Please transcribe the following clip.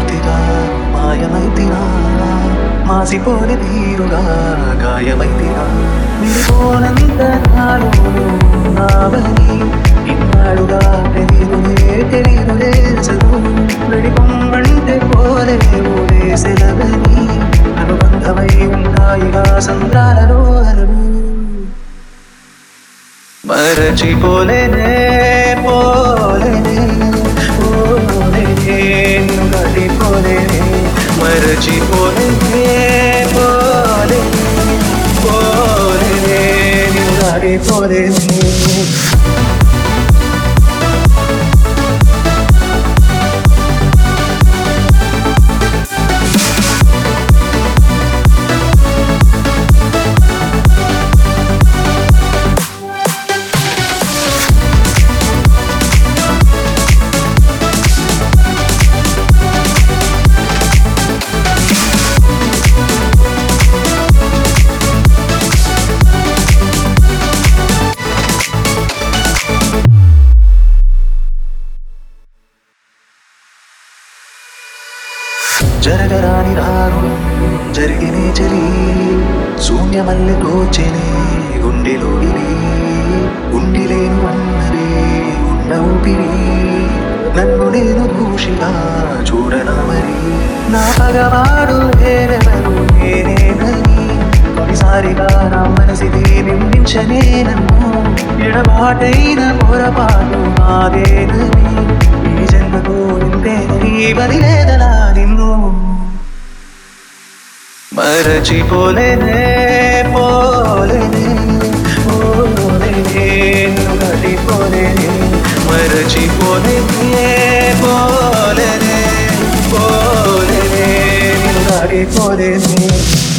పూర్తిగా మాయమైతినా మాసిపోని తీరుగా గాయమైతినా విడిపోనంత నాలోను నావని ఇన్నాడుగా తెలియదులే అసలు విడిపొమ్మంటే పోలే ఊరే సెలవని అనుబంధమై ఉంటాయిగా సంద్రాలలో అలలు మరచిపోలేనే పోలేనే పోలేనే నిన్ను గడిపోలేనే మరచిపోలేనే పోలేనే పోలేనే నిన్ను గడిపోలేనే జరగరాని రాగం జరిగినే చలి శూన్యమల్లె తోచెనే గుండెలోని ఉండిలేను అన్నది ఉన్న ఊపిరి నన్ను నేను దూషిగా చూడనా మరి నా పగవాడు వేరెవరు నేనేనని కొన్నిసారిగా నా మనసిది నిందించనే నన్ను ఎడబాటైన పొరపాటు నాదేనని ఈ జన్మకు నిందేనని బదిలేదలా నిన్ను మరచిపోలేనే పోలేనే పోలేనే నిన్ను గడిపోలేనే మరచిపోలేనే పోలేనే పోలేనే నిన్ను గడిపోలేనే